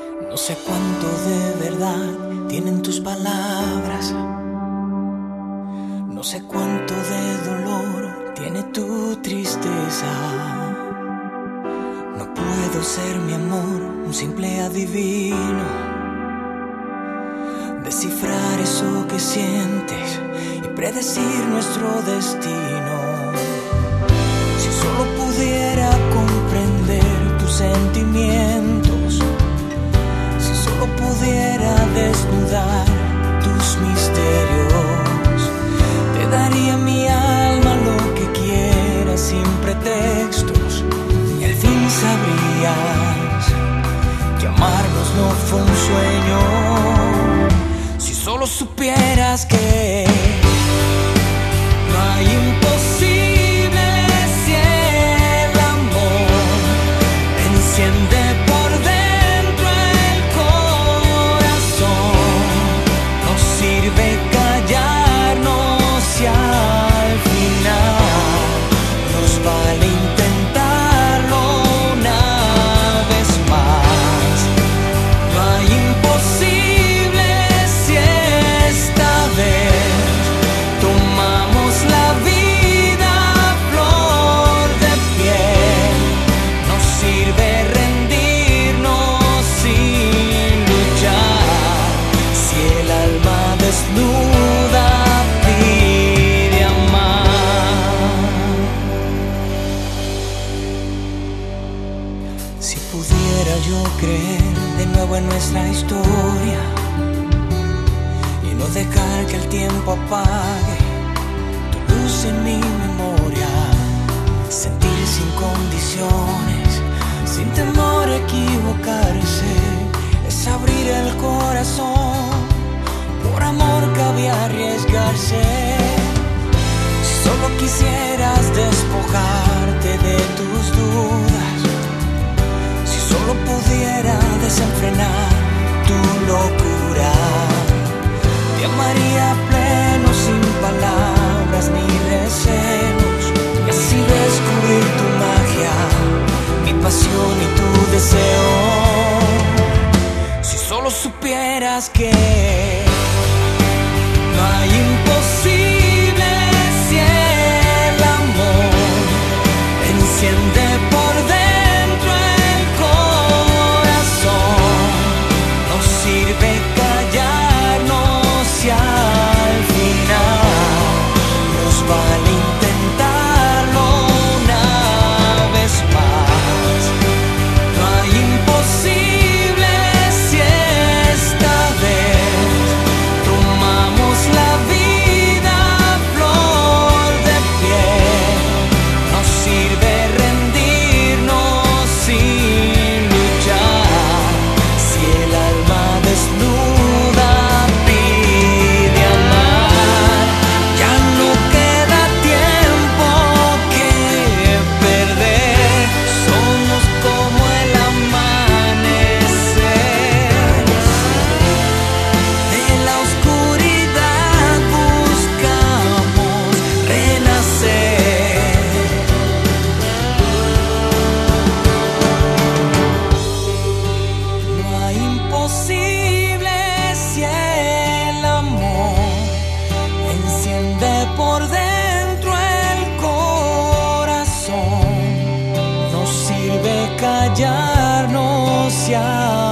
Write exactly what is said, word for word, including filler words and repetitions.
No sé cuánto de verdad tienen tus palabras. No sé cuánto de dolor tiene tu tristeza. No puedo ser, mi amor, un simple adivino, descifrar eso que sientes y predecir nuestro destino. Si solo pudiera comprender tus sentimientos, si solo pudiera desnudar tus misterios, te daría mi alma, lo que quieras, sin pretextos, y al fin sabrías que amarnos no fue un sueño. Si solo supieras que no hay imposible si el amor enciende por dentro el corazón. No sirve callarnos y al final nos vale intentarlo una vez más. No hay imposible si esta vez tomamos la vida a flor de piel. No sirve rendirnos sin luchar, si el alma desnuda pide amar. Si pudiera yo creer de nuevo en nuestra historia y no dejar que el tiempo apague tu luz en mi memoria, sentir sin condiciones, sin temor a equivocarse, es abrir el corazón. Por amor cabe arriesgarse. Si solo quisieras despojarte de tus dudas, si solo pudiera desenfrenar tu locura, te amaría pleno, sin palabras ni recelos, y así descubrir tu magia, mi pasión y tu deseo. Si solo supieras que no hay imposible si el amor enciende por dentro el corazón. No sirve callarnos y al final nos vale intentarlo una vez más. No hay imposible si esta vez tomamos la vida a flor de piel. No sirve rendirnos sin luchar, si el alma desnuda pide amar. Ya no queda tiempo que perder, somos como el amanecer. De la oscuridad buscamos renacer. No hay imposible si el amor enciende por dentro el corazón. No sirve callarnos ya.